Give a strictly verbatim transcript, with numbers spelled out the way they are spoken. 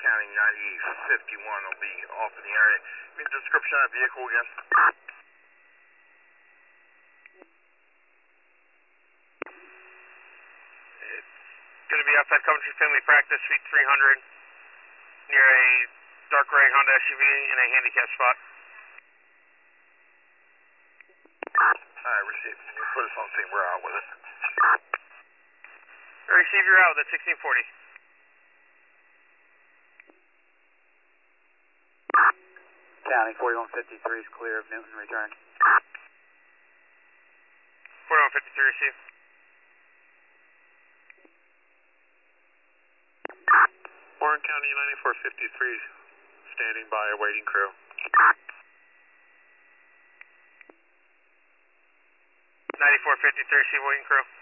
County ninety-eight fifty-one will be off in the area. Give me the description of that vehicle again. It's going to be outside Coventry Family Practice, Suite three hundred, near a dark gray Honda S U V in a handicap spot. Alright, receive. You put us on scene. We're out with it. Receive, you're out with it, sixteen forty. County forty-one fifty-three is clear of Newton, return. forty-one fifty-three, receive. Warren County ninety-four fifty-three, standing by, awaiting crew. ninety-four fifty-three, receive, waiting crew.